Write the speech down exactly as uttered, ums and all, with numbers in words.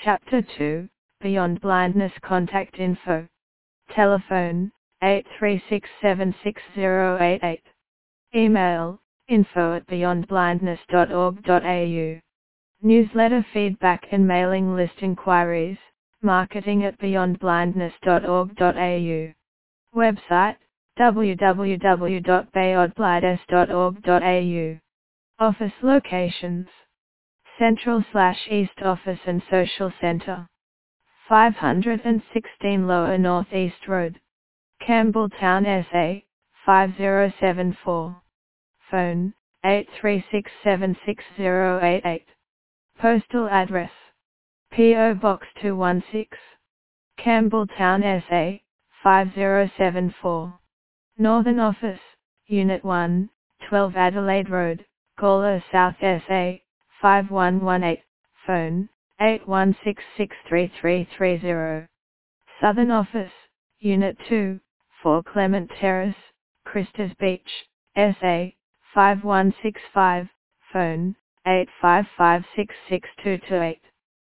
Chapter two, Beyond Blindness Contact Info. Telephone, eight three six seven six zero eight eight. Email, info at beyond blindness dot org dot a u. Newsletter feedback and mailing list inquiries, marketing at beyond blindness dot org dot a u. Website, w w w dot beyond blindness dot org dot a u. Office locations: Central slash East Office and Social Center, five hundred sixteen Lower North East Road, Campbelltown, S A, five zero seven four. Phone, eight three six seven six zero eight eight. Postal address: P O Box two one six, Campbelltown, S A, five zero seven four. Northern Office, Unit one, twelve Adelaide Road, Gawler South, S A, five one one eight. Phone, eight one six six three three three zero. Southern Office, Unit two, four Clement Terrace, Christers Beach, S A, five one six five. Phone, eight five five six six two two eight.